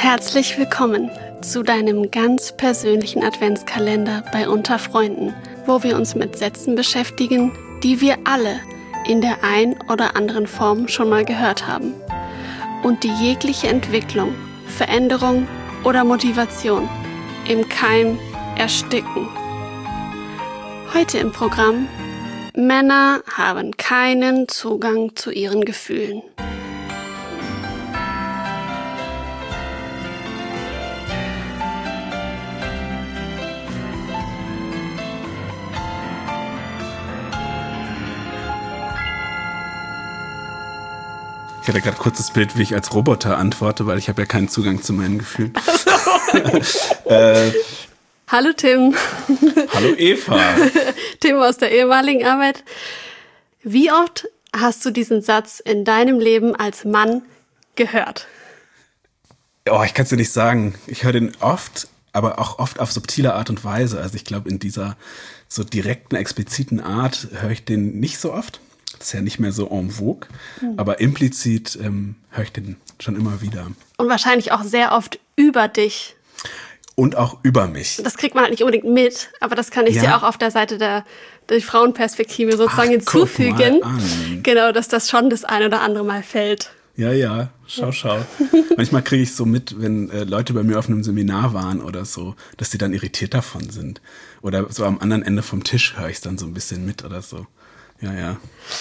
Herzlich willkommen zu deinem ganz persönlichen Adventskalender bei Unter Freunden, wo wir uns mit Sätzen beschäftigen, die wir alle in der ein oder anderen Form schon mal gehört haben und die jegliche Entwicklung, Veränderung oder Motivation im Keim ersticken. Heute im Programm: Männer haben keinen Zugang zu ihren Gefühlen. Ich hatte gerade kurz das Bild, wie ich als Roboter antworte, weil ich habe ja keinen Zugang zu meinen Gefühlen. Hallo Tim. Hallo Eva. Tim aus der ehemaligen Arbeit. Wie oft hast du diesen Satz in deinem Leben als Mann gehört? Oh, ich kann es dir nicht sagen. Ich höre den oft, aber auch oft auf subtile Art und Weise. Also ich glaube, in dieser so direkten, expliziten Art höre ich den nicht so oft. Das ist ja nicht mehr so en vogue, aber implizit höre ich den schon immer wieder. Und wahrscheinlich auch sehr oft über dich. Und auch über mich. Das kriegt man halt nicht unbedingt mit, aber das kann ich dir auch auf der Seite der Frauenperspektive sozusagen hinzufügen. Guck mal an. Genau, dass das schon das ein oder andere Mal fällt. Ja, schau. Manchmal kriege ich so mit, wenn Leute bei mir auf einem Seminar waren oder so, dass die dann irritiert davon sind. Oder so am anderen Ende vom Tisch höre ich es dann so ein bisschen mit oder so. Ja.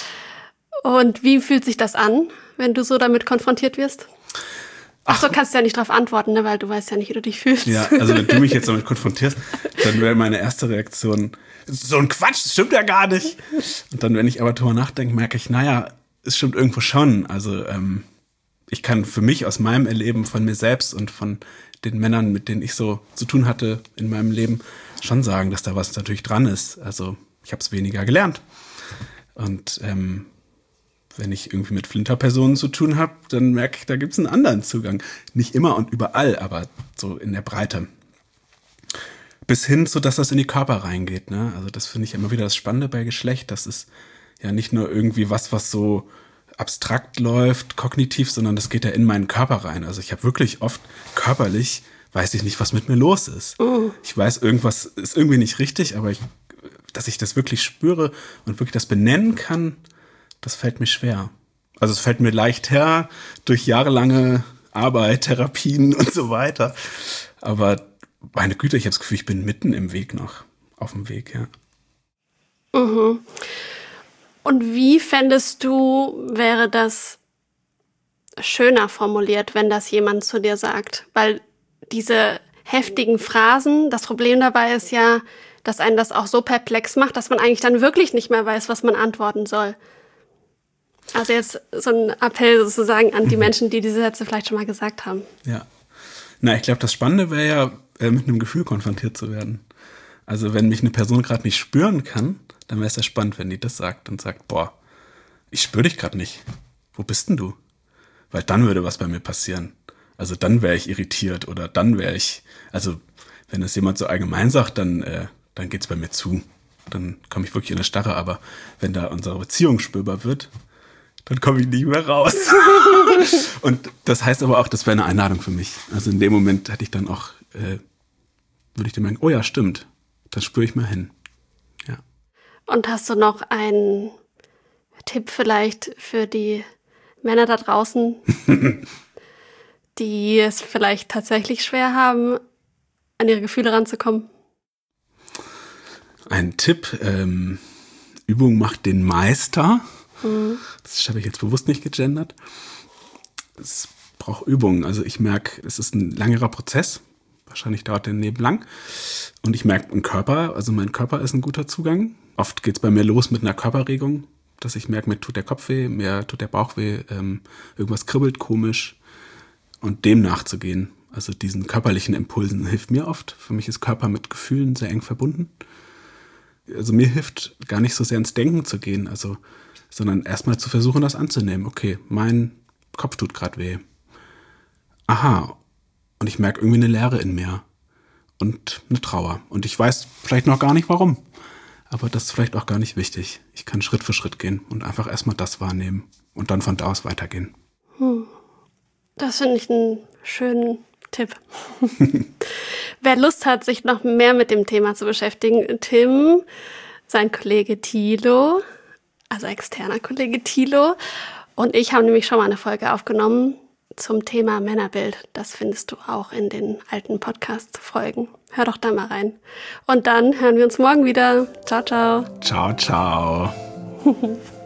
Und wie fühlt sich das an, wenn du so damit konfrontiert wirst? Ach so, kannst du ja nicht drauf antworten, ne, weil du weißt ja nicht, wie du dich fühlst. Ja, also wenn du mich jetzt damit konfrontierst, dann wäre meine erste Reaktion, so ein Quatsch, das stimmt ja gar nicht. Und dann, wenn ich aber drüber nachdenke, merke ich, naja, es stimmt irgendwo schon. Also ich kann für mich aus meinem Erleben von mir selbst und von den Männern, mit denen ich so zu tun hatte in meinem Leben, schon sagen, dass da was natürlich dran ist. Also ich habe es weniger gelernt. Und wenn ich irgendwie mit Flinterpersonen zu tun habe, dann merke ich, da gibt es einen anderen Zugang. Nicht immer und überall, aber so in der Breite. Bis hin, so dass das in die Körper reingeht. Ne? Also das finde ich immer wieder das Spannende bei Geschlecht. Das ist ja nicht nur irgendwie was so abstrakt läuft, kognitiv, sondern das geht ja in meinen Körper rein. Also ich habe wirklich oft körperlich, weiß ich nicht, was mit mir los ist. Ich weiß, irgendwas ist irgendwie nicht richtig, aber dass ich das wirklich spüre und wirklich das benennen kann, das fällt mir schwer. Also es fällt mir leicht her durch jahrelange Arbeit, Therapien und so weiter. Aber meine Güte, ich habe das Gefühl, ich bin mitten im Weg noch, auf dem Weg, ja. Mhm. Und wie fändest du, wäre das schöner formuliert, wenn das jemand zu dir sagt? Weil diese heftigen Phrasen, das Problem dabei ist ja, dass einen das auch so perplex macht, dass man eigentlich dann wirklich nicht mehr weiß, was man antworten soll. Also jetzt so ein Appell sozusagen an die Menschen, die diese Sätze vielleicht schon mal gesagt haben. Ja. Na, ich glaube, das Spannende wäre ja, mit einem Gefühl konfrontiert zu werden. Also wenn mich eine Person gerade nicht spüren kann, dann wäre es ja spannend, wenn die das sagt und sagt, boah, ich spüre dich gerade nicht. Wo bist denn du? Weil dann würde was bei mir passieren. Also dann wäre ich irritiert oder dann wäre ich, also wenn das jemand so allgemein sagt, dann geht's bei mir zu. Dann komme ich wirklich in eine Starre. Aber wenn da unsere Beziehung spürbar wird, dann komme ich nicht mehr raus. Und das heißt aber auch, das wäre eine Einladung für mich. Also in dem Moment hätte ich dann auch, würde ich dann merken, oh ja, stimmt. Dann spüre ich mal hin. Ja. Und hast du noch einen Tipp vielleicht für die Männer da draußen, die es vielleicht tatsächlich schwer haben, an ihre Gefühle ranzukommen? Ein Tipp, Übung macht den Meister. Das habe ich jetzt bewusst nicht gegendert. Es braucht Übung. Also ich merke, es ist ein langerer Prozess. Wahrscheinlich dauert der Leben lang. Und ich merke im Körper, also mein Körper ist ein guter Zugang. Oft geht es bei mir los mit einer Körperregung, dass ich merke, mir tut der Kopf weh, mir tut der Bauch weh, irgendwas kribbelt komisch. Und dem nachzugehen, also diesen körperlichen Impulsen, hilft mir oft. Für mich ist Körper mit Gefühlen sehr eng verbunden. Also mir hilft gar nicht so sehr ins Denken zu gehen, sondern erstmal zu versuchen, das anzunehmen. Okay, mein Kopf tut gerade weh. Aha, und ich merke irgendwie eine Leere in mir und eine Trauer. Und ich weiß vielleicht noch gar nicht, warum. Aber das ist vielleicht auch gar nicht wichtig. Ich kann Schritt für Schritt gehen und einfach erstmal das wahrnehmen und dann von da aus weitergehen. Das finde ich einen schönen Tipp. Wer Lust hat, sich noch mehr mit dem Thema zu beschäftigen, Tim, sein Kollege Thilo, also externer Kollege Thilo und ich haben nämlich schon mal eine Folge aufgenommen zum Thema Männerbild. Das findest du auch in den alten Podcast-Folgen. Hör doch da mal rein. Und dann hören wir uns morgen wieder. Ciao, ciao. Ciao, ciao.